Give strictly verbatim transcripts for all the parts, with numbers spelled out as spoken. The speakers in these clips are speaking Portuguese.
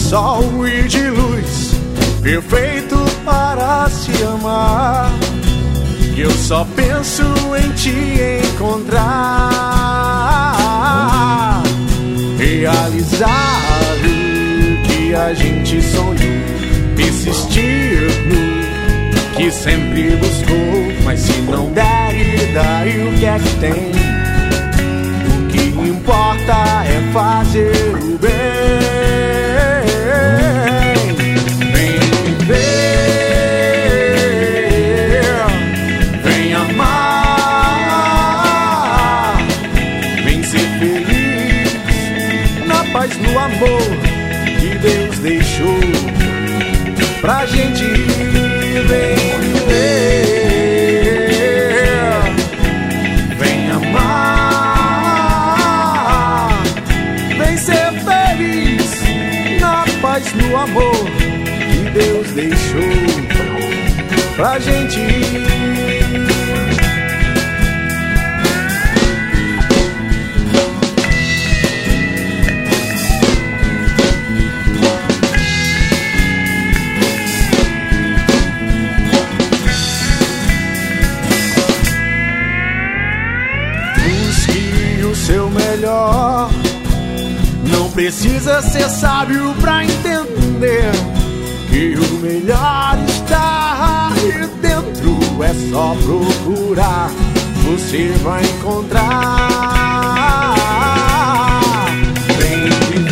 sol e de luz, perfeito para se amar. Eu só penso em te encontrar, realizar o que a gente sonhou, persistir no que sempre buscou. Mas se não der, e daí o que é que tem? O que importa é fazer o bem. Vem viver, vem amar, vem ser feliz na paz, no amor que Deus deixou pra gente ir. Vem viver, vem amar, vem ser feliz na paz, no amor que Deus deixou pra gente ir. Seu melhor, não precisa ser sábio pra entender que o melhor está aí dentro. É só procurar, você vai encontrar. Vem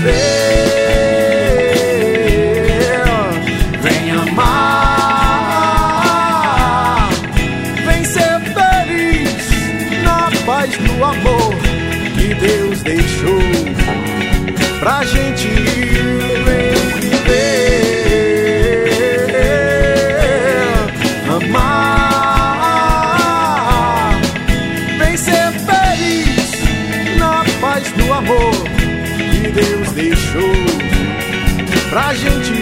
viver, vem amar, vem ser feliz na paz, no amor que Deus deixou pra gente ir. Vem viver, amar, vem ser feliz na paz, no amor que Deus deixou pra gente ir.